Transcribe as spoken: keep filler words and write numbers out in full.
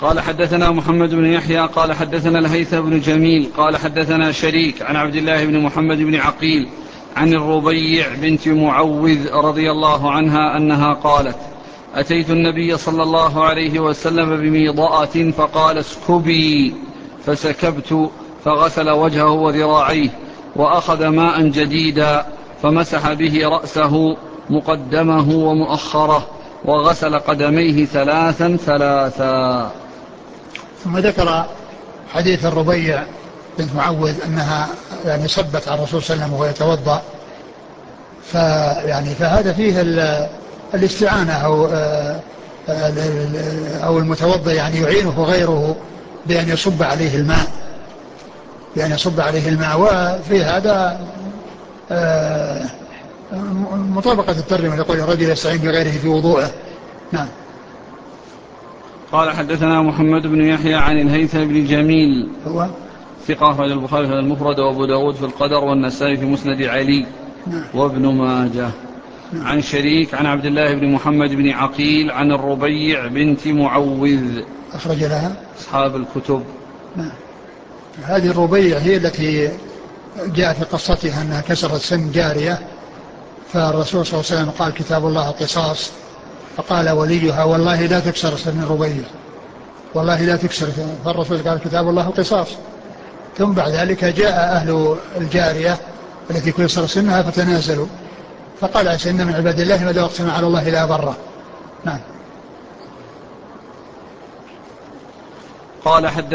قال حدثنا محمد بن يحيى قال حدثنا الهيثم بن جميل قال حدثنا شريك عن عبد الله بن محمد بن عقيل عن الربيع بنت معوذ رضي الله عنها أنها قالت: أتيت النبي صلى الله عليه وسلم بميضأة فقال: اسكبي، فسكبت، فغسل وجهه وذراعيه وأخذ ماء جديدا فمسح به رأسه مقدمه ومؤخره وغسل قدميه ثلاثا ثلاثا. ثم ذكر حديث الربيع بنت معوذ أنها يعني صبت على الرسول صلى الله عليه وسلم وهو يتوضأ، فيعني فهذا فيه الاستعانة أو أو المتوضأ يعني يعينه غيره بأن يصب عليه الماء بأن يصب عليه الماء وفي هذا مطابقة الترجمة يقول: الرجل يستعين بغيره في وضوءه. نعم. قال حدثنا محمد بن يحيى عن الهيثم بن جميل هو ثقة أخرج البخاري في المفرد وأبو داود في القدر والنسائي في مسند علي. نعم. وابن ماجه. نعم. عن شريك عن عبد الله بن محمد بن عقيل عن الربيع بنت معوذ أخرج لها أصحاب الكتب. نعم. هذه الربيع هي التي جاء في قصتها أنها كسرت سن جارية، فالرسول صلى الله عليه وسلم قال: كتاب الله قصاص، فقال وليها: والله لا تكسر سن الربيع، والله لا تكسر. فالرسول قال: كتاب الله قصاص. ثم بعد ذلك جاء أهل الجارية التي كسر سنها فتنازلوا، فقال: عسى إن من عباد الله ما لو أقسم على الله لا بره. نعم. قال حدث